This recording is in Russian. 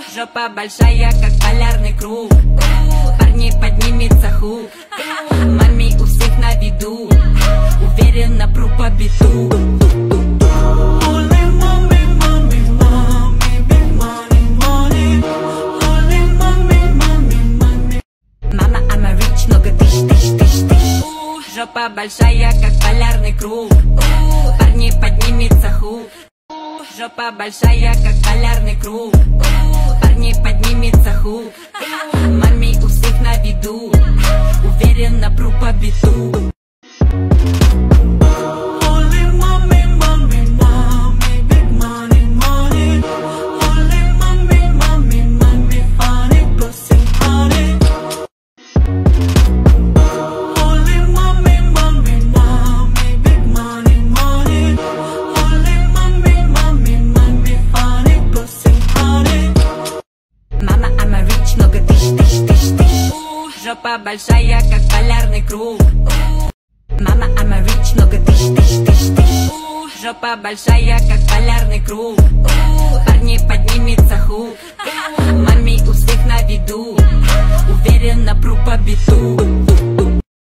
Жопа большая, как полярный круг. Парни, поднимется хук. Мами у всех на виду. Уверенно пру по биту. Мама, I'm a rich, много тыщ. Жопа большая, как полярный круг. Парни, поднимется хук. Жопа большая, как полярный круг. Парни, поднимется хук. Мами у всех на виду. Уверенно пру по биту. Жопа большая, как полярный круг. Мама, I'm a rich, много тыщ. Жопа большая, как полярный круг. Парни, поднимется хук.